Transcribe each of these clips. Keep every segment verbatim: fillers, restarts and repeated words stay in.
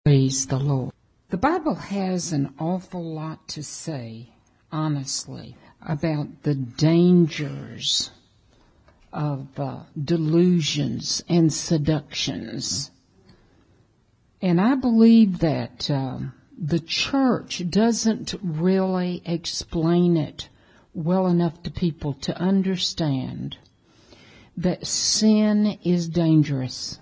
Praise the Lord. The Bible has an awful lot to say, honestly, about the dangers of uh, delusions and seductions. And I believe that uh, the church doesn't really explain it well enough to people to understand that sin is dangerous.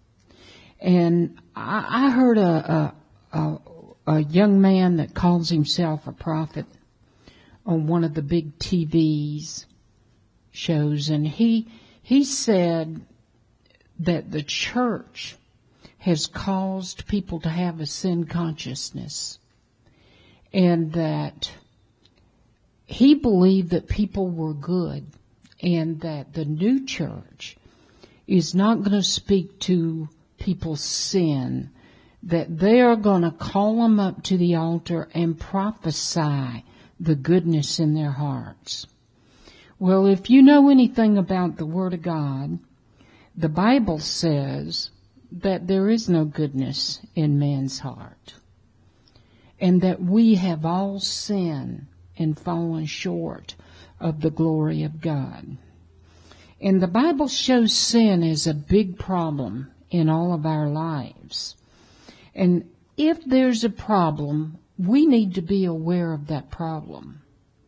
And I, I heard a, a, a, a young man that calls himself a prophet on one of the big T V's shows, and he he said that the church has caused people to have a sin consciousness, and that he believed that people were good, and that the new church is not going to speak to people's sin, that they are going to call them up to the altar and prophesy the goodness in their hearts. Well, if you know anything about the Word of God, the Bible says that there is no goodness in man's heart, and that we have all sinned and fallen short of the glory of God. And the Bible shows sin as a big problem in all of our lives. And if there's a problem, we need to be aware of that problem.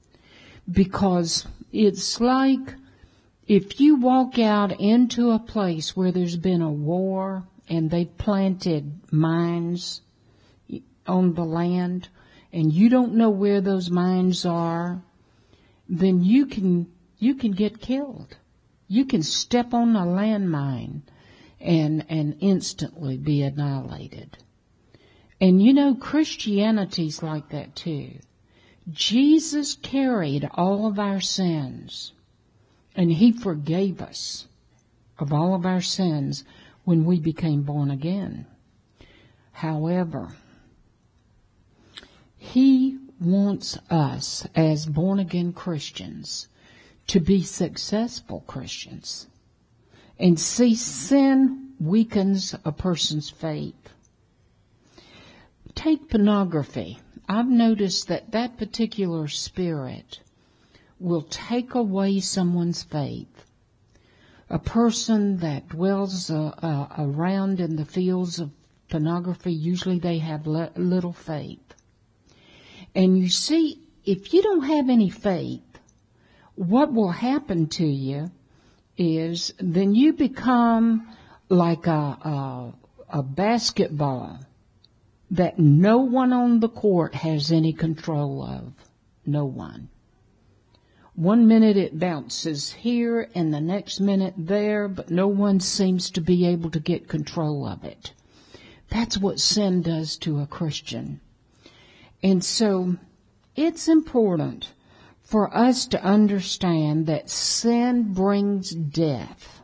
Because it's like if you walk out into a place where there's been a war and they've planted mines on the land, and you don't know where those mines are, then you can you can get killed. You can step on a landmine and and instantly be annihilated. And you know, Christianity's like that too. Jesus carried all of our sins, and He forgave us of all of our sins when we became born again. However, He wants us as born-again Christians to be successful Christians. And see, sin weakens a person's faith. Take pornography. I've noticed that that particular spirit will take away someone's faith. A person that dwells uh, uh, around in the fields of pornography, usually they have le- little faith. And you see, if you don't have any faith, what will happen to you is then you become like a, a, a basketball that no one on the court has any control of. No one. One minute it bounces here and the next minute there, but no one seems to be able to get control of it. That's what sin does to a Christian. And so it's important for us to understand that sin brings death.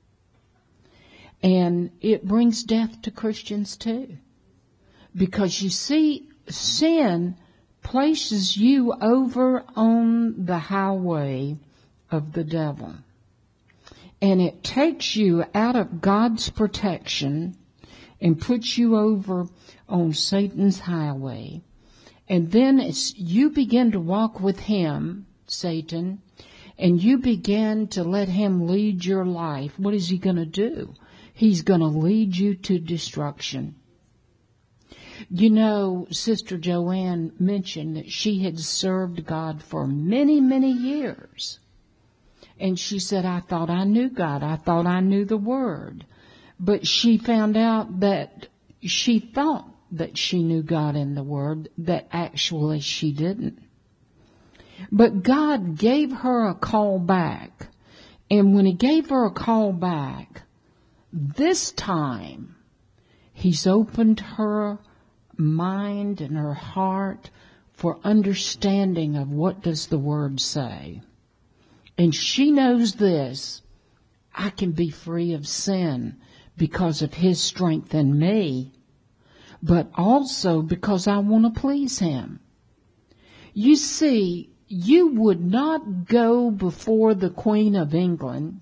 And it brings death to Christians too. Because you see, sin places you over on the highway of the devil. And it takes you out of God's protection and puts you over on Satan's highway. And then it's, you begin to walk with him, Satan, and you begin to let him lead your life. What is he going to do? He's going to lead you to destruction. You know, Sister Joanne mentioned that she had served God for many, many years. And she said, I thought I knew God. I thought I knew the Word. But she found out that she thought that she knew God in the Word, that actually she didn't. But God gave her a call back. And when He gave her a call back, this time He's opened her mind and her heart for understanding of what does the Word say. And she knows this: I can be free of sin because of His strength in me, but also because I want to please Him. You see, you would not go before the Queen of England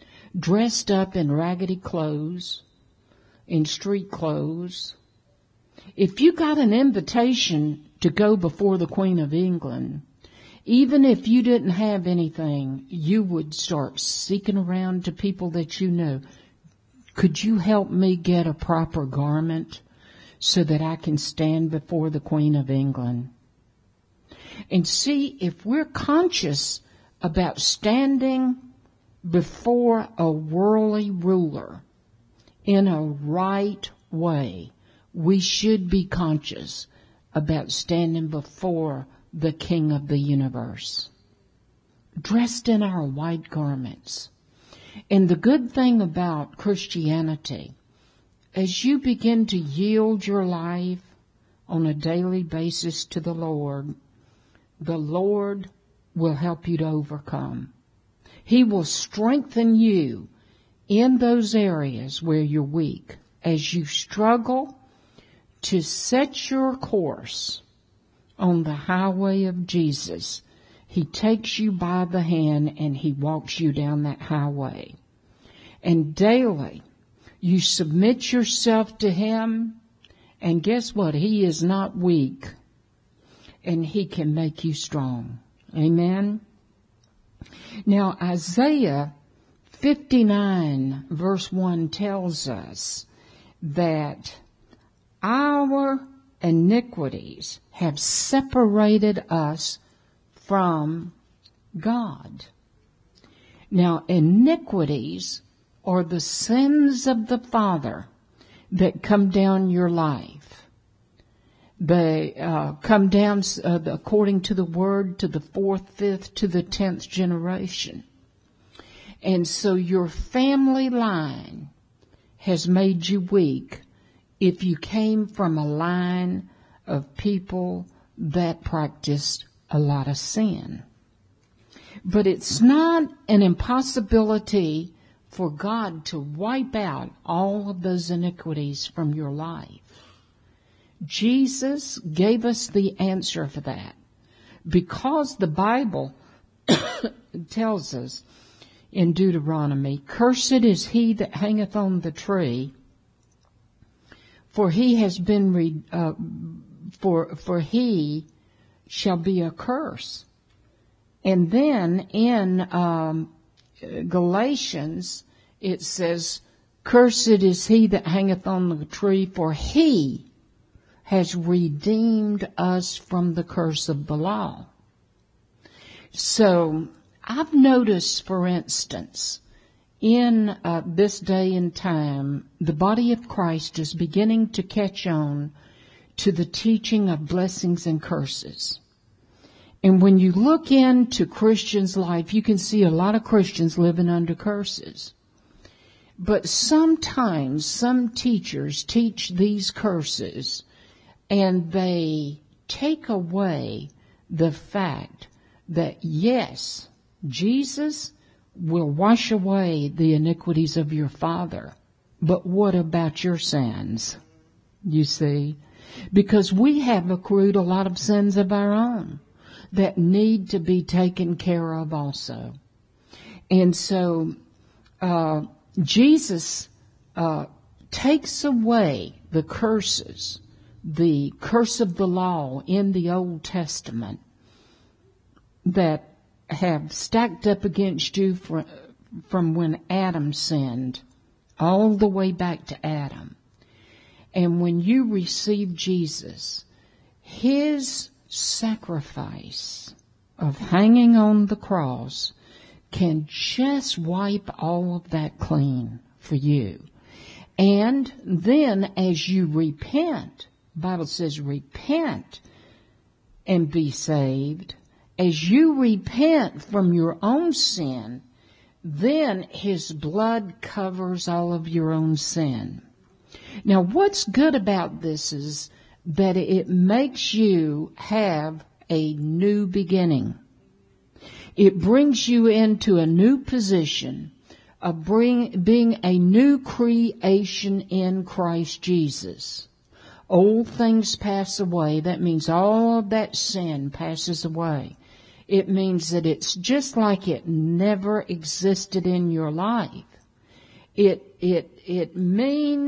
dressed up in raggedy clothes, in street clothes, If you got an invitation to go before the Queen of England, even if you didn't have anything, you would start seeking around to people that you know. Could you help me get a proper garment so that I can stand before the Queen of England? And see, if we're conscious about standing before a worldly ruler in a right way, we should be conscious about standing before the King of the universe, dressed in our white garments. And the good thing about Christianity, as you begin to yield your life on a daily basis to the Lord, the Lord will help you to overcome. He will strengthen you in those areas where you're weak as you struggle to set your course on the highway of Jesus. He takes you by the hand and He walks you down that highway. And daily, you submit yourself to Him, and guess what? He is not weak, and He can make you strong. Amen? Now, Isaiah fifty-nine verse one tells us that our iniquities have separated us from God. Now, iniquities are the sins of the Father that come down your life. They uh, come down, uh, according to the Word, to the fourth, fifth, to the tenth generation. And so your family line has made you weak if you came from a line of people that practiced a lot of sin. But it's not an impossibility for God to wipe out all of those iniquities from your life. Jesus gave us the answer for that, because the Bible tells us in Deuteronomy, "Cursed is he that hangeth on the tree, for he has been re, uh, for for he shall be a curse." And then in um, Galatians it says, "Cursed is he that hangeth on the tree, for he has redeemed us from the curse of the law." So I've noticed, for instance, in uh, this day and time, the body of Christ is beginning to catch on to the teaching of blessings and curses. And when you look into Christians' life, you can see a lot of Christians living under curses. But sometimes some teachers teach these curses, and they take away the fact that, yes, Jesus will wash away the iniquities of your father. But what about your sins? You see? Because we have accrued a lot of sins of our own that need to be taken care of also. And so uh Jesus uh takes away the curses, the curse of the law in the Old Testament that have stacked up against you from, from when Adam sinned, all the way back to Adam. And when you receive Jesus, His sacrifice of hanging on the cross can just wipe all of that clean for you. And then as you repent, the Bible says repent and be saved. As you repent from your own sin, then His blood covers all of your own sin. Now, what's good about this is that it makes you have a new beginning. It brings you into a new position of bring, being a new creation in Christ Jesus. Old things pass away. That means all of that sin passes away. It means that it's just like it never existed in your life. It, it, it means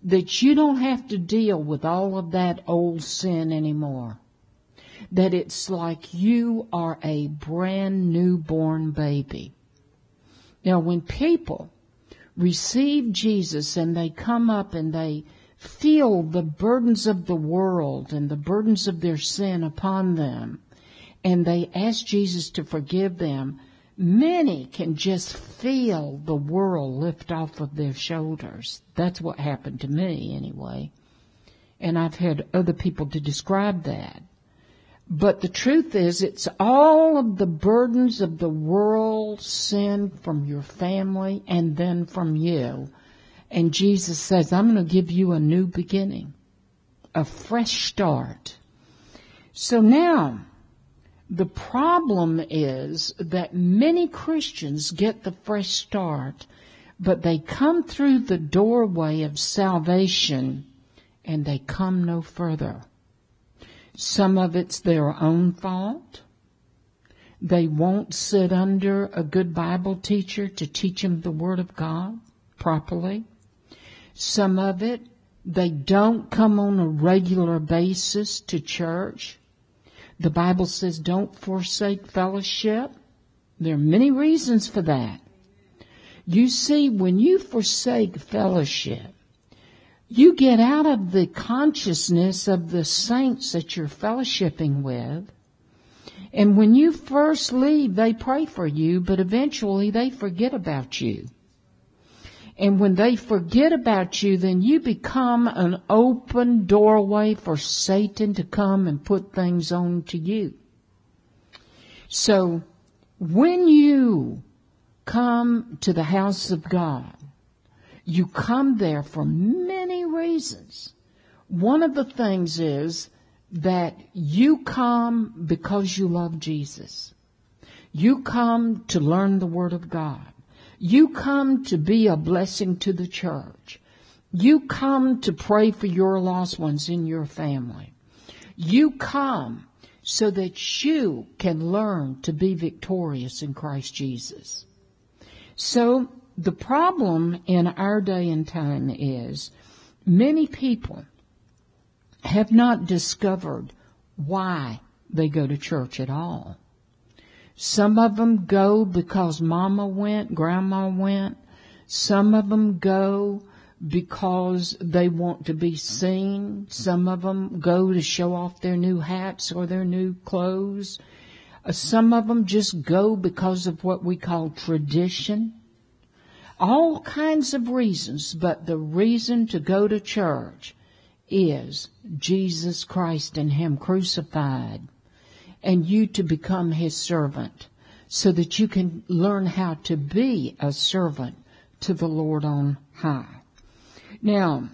that you don't have to deal with all of that old sin anymore. That it's like you are a brand newborn baby. Now, when people receive Jesus and they come up and they feel the burdens of the world and the burdens of their sin upon them, and they ask Jesus to forgive them, many can just feel the world lift off of their shoulders. That's what happened to me anyway. And I've had other people to describe that. But the truth is, it's all of the burdens of the world, sin from your family and then from you. And Jesus says, I'm going to give you a new beginning, a fresh start. So now, the problem is that many Christians get the fresh start, but they come through the doorway of salvation and they come no further. Some of it's their own fault. They won't sit under a good Bible teacher to teach them the Word of God properly. Some of it, they don't come on a regular basis to church. The Bible says don't forsake fellowship. There are many reasons for that. You see, when you forsake fellowship, you get out of the consciousness of the saints that you're fellowshipping with. And when you first leave, they pray for you, but eventually they forget about you. And when they forget about you, then you become an open doorway for Satan to come and put things on to you. So when you come to the house of God, you come there for many reasons. One of the things is that you come because you love Jesus. You come to learn the Word of God. You come to be a blessing to the church. You come to pray for your lost ones in your family. You come so that you can learn to be victorious in Christ Jesus. So the problem in our day and time is many people have not discovered why they go to church at all. Some of them go because mama went, grandma went. Some of them go because they want to be seen. Some of them go to show off their new hats or their new clothes. Uh, some of them just go because of what we call tradition. All kinds of reasons, but the reason to go to church is Jesus Christ and Him crucified, and you to become His servant so that you can learn how to be a servant to the Lord on high. Now,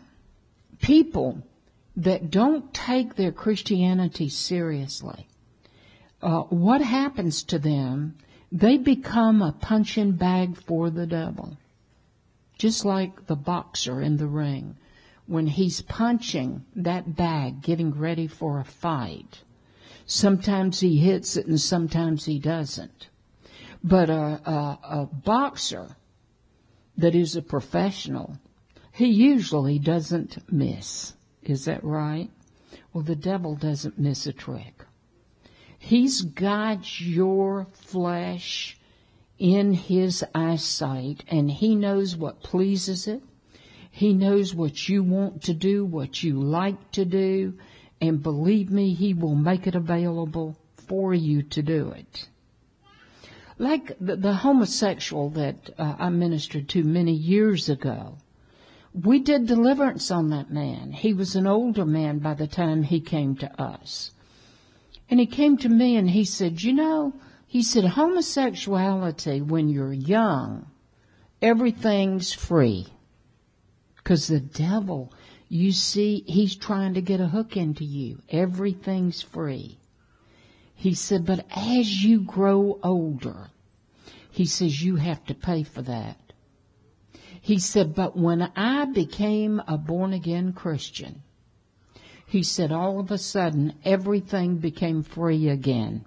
people that don't take their Christianity seriously, uh, what happens to them? They become a punching bag for the devil. Just like the boxer in the ring, when he's punching that bag, getting ready for a fight. Sometimes he hits it and sometimes he doesn't. But a, a, a boxer that is a professional, he usually doesn't miss. Is that right? Well, the devil doesn't miss a trick. He's got your flesh in his eyesight, and he knows what pleases it. He knows what you want to do, what you like to do, and believe me, he will make it available for you to do it. Like the, the homosexual that uh, I ministered to many years ago, we did deliverance on that man. He was an older man by the time he came to us. And he came to me and he said, you know, he said, homosexuality, when you're young, everything's free. Because the devil, you see, he's trying to get a hook into you. Everything's free. He said, but as you grow older, he says, you have to pay for that. He said, but when I became a born-again Christian, he said, all of a sudden, everything became free again.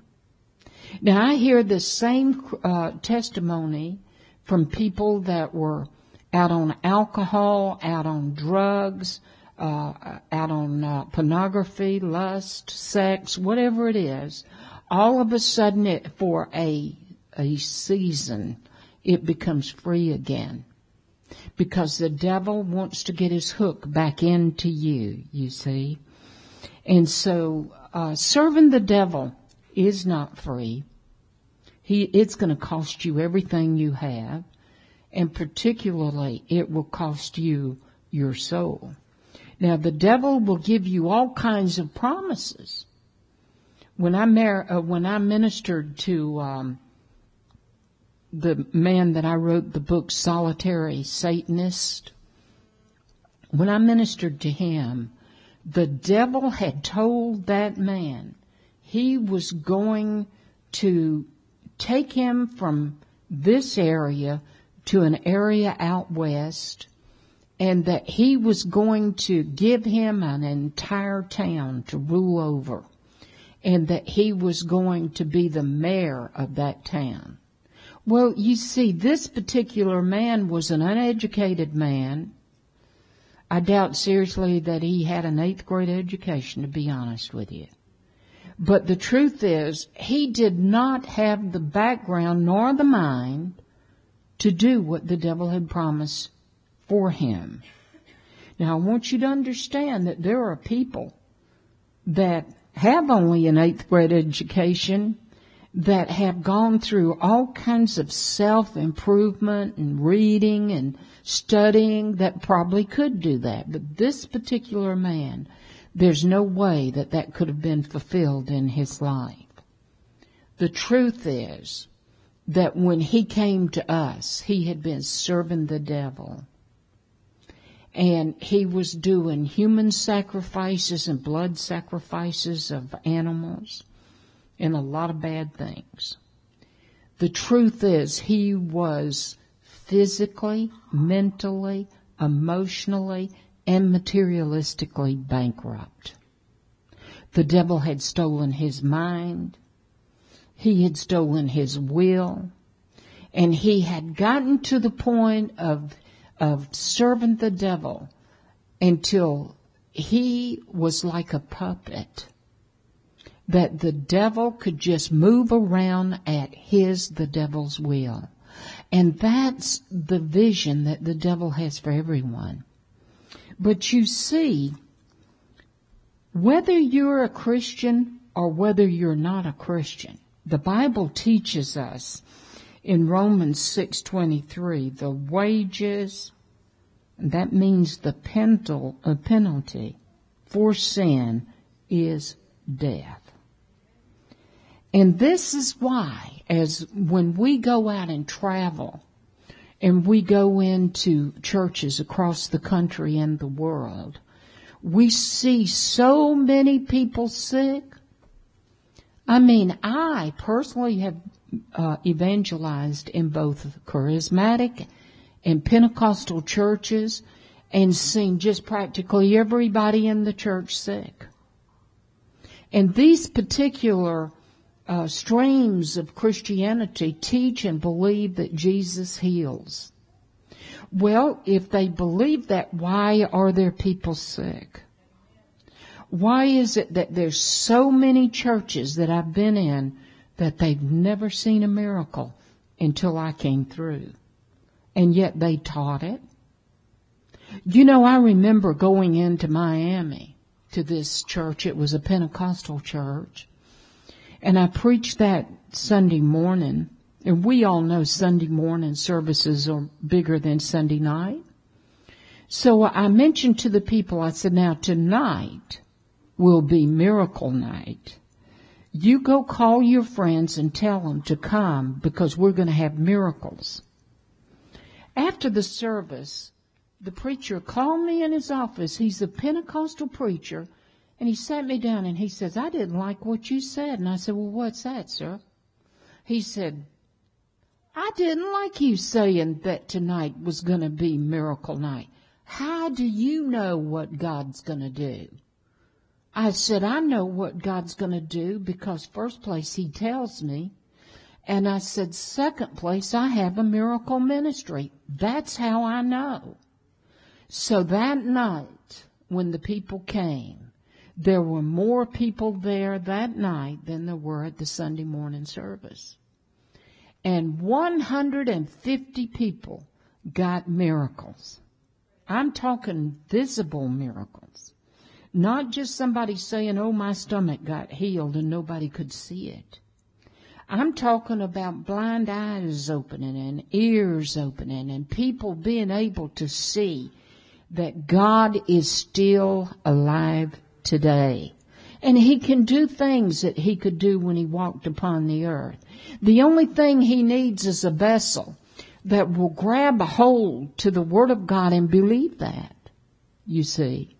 Now, I hear the same uh, testimony from people that were out on alcohol, out on drugs, uh, out on uh, pornography, lust, sex, whatever it is, all of a sudden it, for a, a season, it becomes free again. Because the devil wants to get his hook back into you, you see. And so, uh, serving the devil is not free. He, it's going to cost you everything you have. And particularly, it will cost you your soul. Now, the devil will give you all kinds of promises. When I mar- uh, when I ministered to um, the man that I wrote the book Solitary Satanist, when I ministered to him, the devil had told that man he was going to take him from this area to an area out west, and that he was going to give him an entire town to rule over, and that he was going to be the mayor of that town. Well, you see, this particular man was an uneducated man. I doubt seriously that he had an eighth grade education, to be honest with you. But the truth is, he did not have the background nor the mind to do what the devil had promised for him. Now, I want you to understand that there are people that have only an eighth grade education that have gone through all kinds of self-improvement and reading and studying that probably could do that. But this particular man, there's no way that that could have been fulfilled in his life. The truth is that when he came to us, he had been serving the devil. And he was doing human sacrifices and blood sacrifices of animals and a lot of bad things. The truth is, he was physically, mentally, emotionally, and materialistically bankrupt. The devil had stolen his mind. He had stolen his will. And he had gotten to the point of, of serving the devil until he was like a puppet, that the devil could just move around at his, the devil's will. And that's the vision that the devil has for everyone. But you see, whether you're a Christian or whether you're not a Christian, the Bible teaches us in Romans six twenty-three, the wages, that means the penalty for sin is death. And this is why, as when we go out and travel, and we go into churches across the country and the world, we see so many people sick. I mean, I personally have uh, evangelized in both charismatic and Pentecostal churches and seen just practically everybody in the church sick. And these particular Uh, streams of Christianity teach and believe that Jesus heals. Well, if they believe that, why are there people sick? Why is it that there's so many churches that I've been in that they've never seen a miracle until I came through? And yet they taught it. You know, I remember going into Miami to this church. It was a Pentecostal church. And I preached that Sunday morning, and we all know Sunday morning services are bigger than Sunday night. So I mentioned to the people, I said, now tonight will be miracle night. You go call your friends and tell them to come because we're going to have miracles. After the service, the preacher called me in his office. He's a Pentecostal preacher. And he sat me down and he says, I didn't like what you said. And I said, well, what's that, sir? He said, I didn't like you saying that tonight was going to be miracle night. How do you know what God's going to do? I said, I know what God's going to do because first place he tells me. And I said, second place, I have a miracle ministry. That's how I know. So that night, when the people came, there were more people there that night than there were at the Sunday morning service. And one hundred fifty people got miracles. I'm talking visible miracles. Not just somebody saying, oh, my stomach got healed and nobody could see it. I'm talking about blind eyes opening and ears opening and people being able to see that God is still alive today. And He can do things that He could do when He walked upon the earth. The only thing He needs is a vessel that will grab a hold to the Word of God and believe that, you see.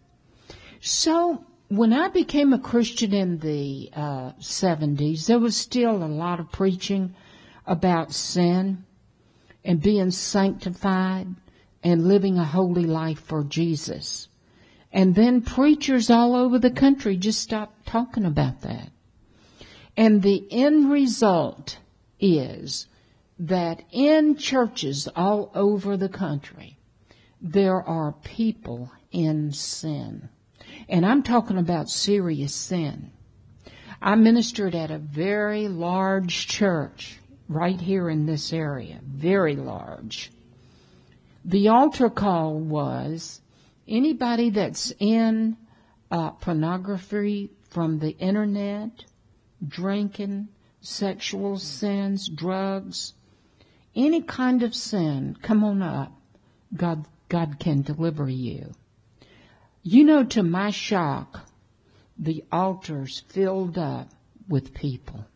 So when I became a Christian in the uh, seventies, there was still a lot of preaching about sin and being sanctified and living a holy life for Jesus. And then preachers all over the country just stopped talking about that. And the end result is that in churches all over the country, there are people in sin. And I'm talking about serious sin. I ministered at a very large church right here in this area, very large. The altar call was anybody that's in uh, pornography from the internet, drinking, sexual sins, drugs, any kind of sin, come on up. God, God can deliver you. You know, to my shock, the altars filled up with people.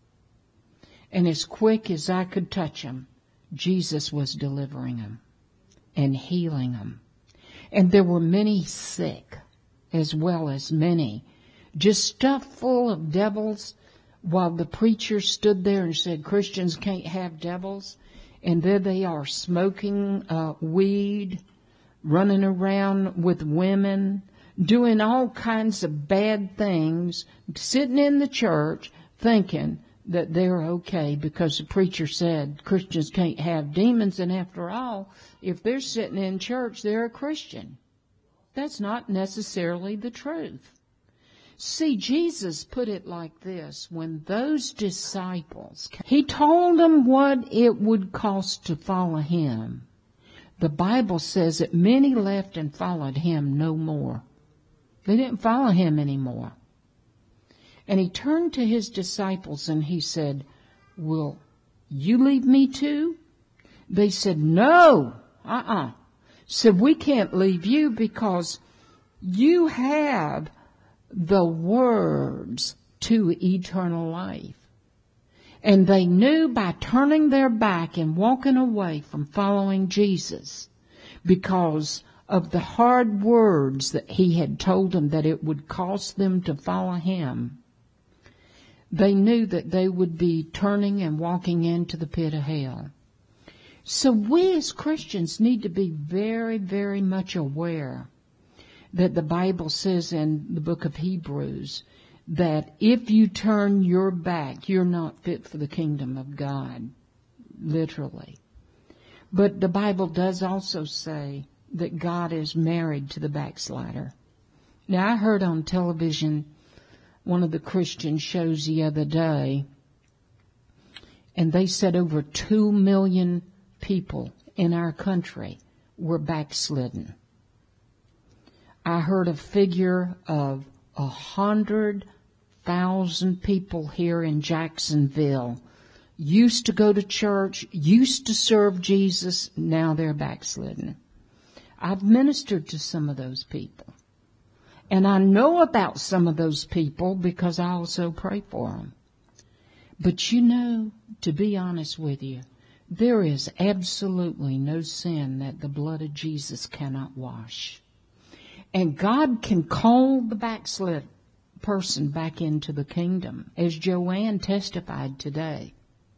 And as quick as I could touch them, Jesus was delivering them and healing them. And there were many sick, as well as many just stuffed full of devils, while the preacher stood there and said, Christians can't have devils. And there they are smoking uh, weed, running around with women, doing all kinds of bad things, sitting in the church thinking that they're okay because the preacher said Christians can't have demons. And after all, if they're sitting in church, they're a Christian. That's not necessarily the truth. See, Jesus put it like this. When those disciples, He told them what it would cost to follow Him. The Bible says that many left and followed Him no more. They didn't follow Him anymore. And He turned to His disciples and He said, will you leave me too? They said, no, uh-uh. Said, we can't leave you because you have the words to eternal life. And they knew by turning their back and walking away from following Jesus, because of the hard words that He had told them that it would cost them to follow Him, they knew that they would be turning and walking into the pit of hell. So we as Christians need to be very, very much aware that the Bible says in the book of Hebrews that if you turn your back, you're not fit for the kingdom of God, literally. But the Bible does also say that God is married to the backslider. Now, I heard on television one of the Christian shows the other day, and they said over two million people in our country were backslidden. I heard a figure of a hundred thousand people here in Jacksonville used to go to church, used to serve Jesus, now they're backslidden. I've ministered to some of those people. And I know about some of those people because I also pray for them. But you know, to be honest with you, there is absolutely no sin that the blood of Jesus cannot wash. And God can call the backslid person back into the kingdom, as Joanne testified today.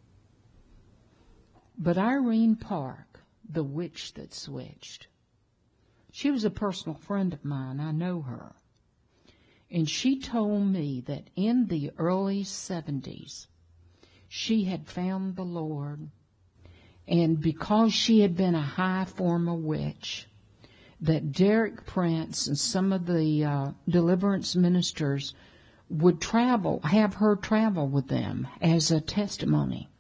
But Irene Park, the witch that switched, she was a personal friend of mine. I know her. And she told me that in the early seventies, she had found the Lord. And because she had been a high former witch, that Derek Prince and some of the uh, deliverance ministers would travel, have her travel with them as a testimony.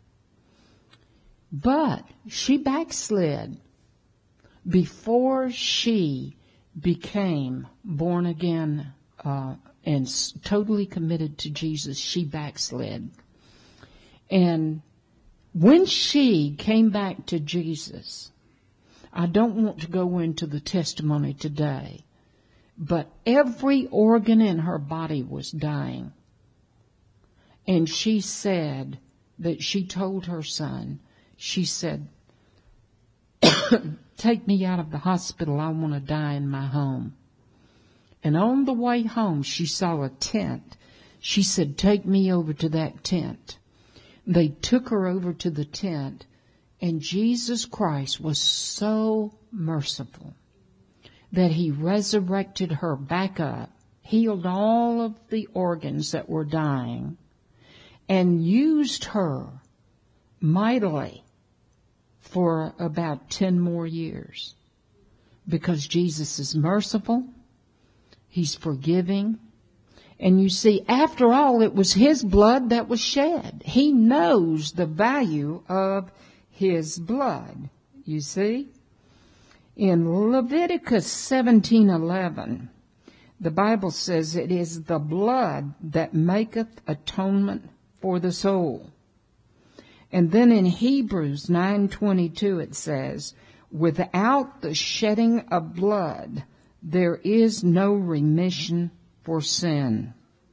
But she backslid before she became born again uh, and s- totally committed to Jesus. She backslid. And when she came back to Jesus, I don't want to go into the testimony today, but every organ in her body was dying. And she said that she told her son, she said, take me out of the hospital. I want to die in my home. And on the way home, she saw a tent. She said, take me over to that tent. They took her over to the tent, and Jesus Christ was so merciful that he resurrected her back up, healed all of the organs that were dying, and used her mightily for about ten more years. Because Jesus is merciful, he's forgiving. And you see, after all, it was his blood that was shed. He knows the value of his blood, you see. In Leviticus seventeen eleven, the Bible says it is the blood that maketh atonement for the soul. And then in Hebrews nine twenty-two it says, without the shedding of blood, there is no remission for sin.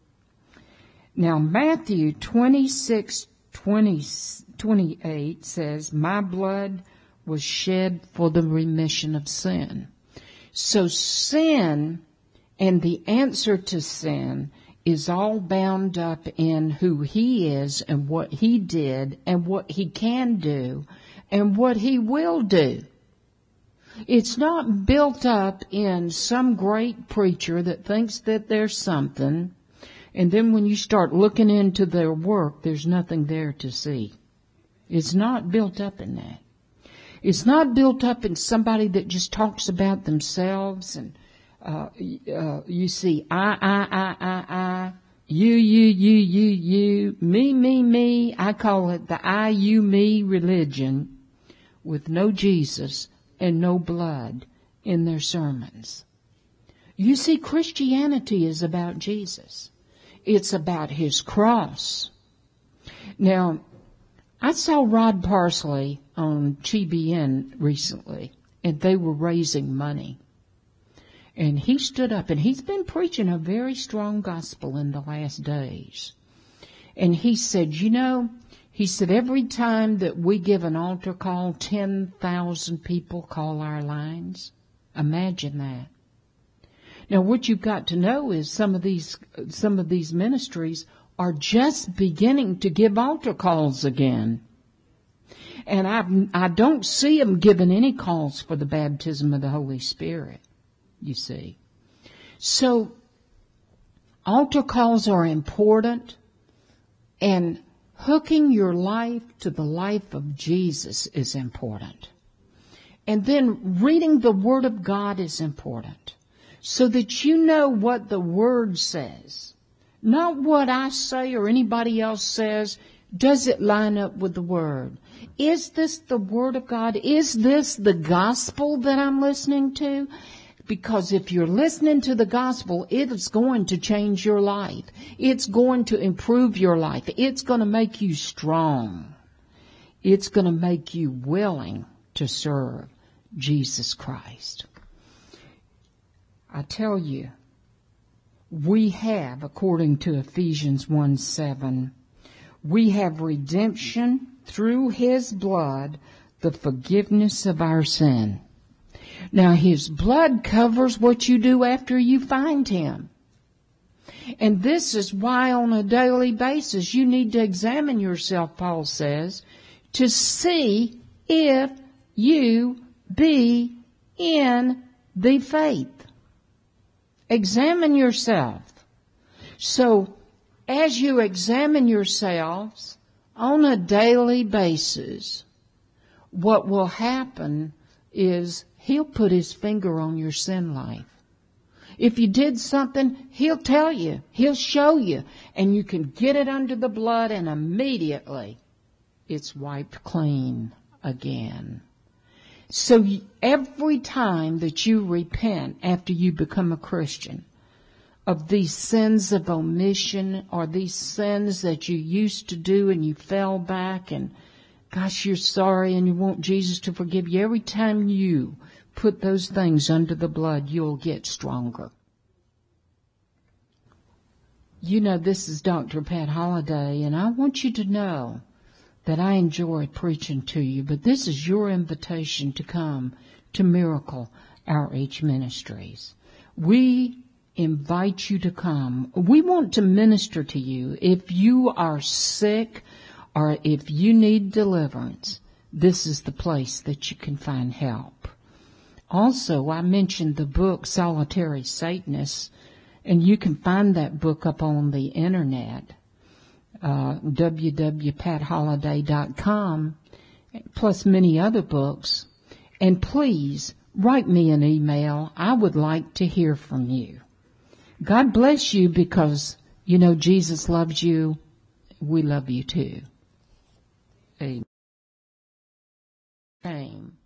Now Matthew twenty-six twenty-eight says, my blood was shed for the remission of sin. So sin and the answer to sin is all bound up in who he is and what he did and what he can do and what he will do. It's not built up in some great preacher that thinks that there's something, and then when you start looking into their work, there's nothing there to see. It's not built up in that. It's not built up in somebody that just talks about themselves and uh, uh you see I, I, I, I, I, you, you, you, you, you, me, me, me. I call it the I, you, me religion with no Jesus and no blood in their sermons. You see, Christianity is about Jesus. It's about his cross. Now, I saw Rod Parsley on T B N recently, and they were raising money. And he stood up, and he's been preaching a very strong gospel in the last days. And he said, you know, he said, every time that we give an altar call, ten thousand people call our lines. Imagine that. Now, what you've got to know is some of these, some of these ministries are just beginning to give altar calls again. And I, I don't see them giving any calls for the baptism of the Holy Spirit, you see. So, altar calls are important, and hooking your life to the life of Jesus is important. And then reading the Word of God is important, so that you know what the Word says. Not what I say or anybody else says. Does it line up with the Word? Is this the Word of God? Is this the gospel that I'm listening to? Because if you're listening to the gospel, it is going to change your life. It's going to improve your life. It's going to make you strong. It's going to make you willing to serve Jesus Christ. I tell you, we have, according to Ephesians one seven, we have redemption through his blood, the forgiveness of our sin. Now, his blood covers what you do after you find him. And this is why on a daily basis you need to examine yourself, Paul says, to see if you be in the faith. Examine yourself. So, as you examine yourselves, on a daily basis, what will happen is he'll put his finger on your sin life. If you did something, he'll tell you. He'll show you. And you can get it under the blood and immediately it's wiped clean again. So every time that you repent after you become a Christian of these sins of omission or these sins that you used to do and you fell back and gosh, you're sorry and you want Jesus to forgive you. Every time you put those things under the blood, you'll get stronger. You know, this is Doctor Pat Holliday, and I want you to know that I enjoy preaching to you, but this is your invitation to come to Miracle Outreach Ministries. We invite you to come. We want to minister to you. If you are sick or if you need deliverance, this is the place that you can find help. Also, I mentioned the book Solitary Satanists, and you can find that book up on the internet, uh, w w w dot pat holliday dot com, plus many other books. And please write me an email. I would like to hear from you. God bless you, because, you know, Jesus loves you. We love you too. Amen.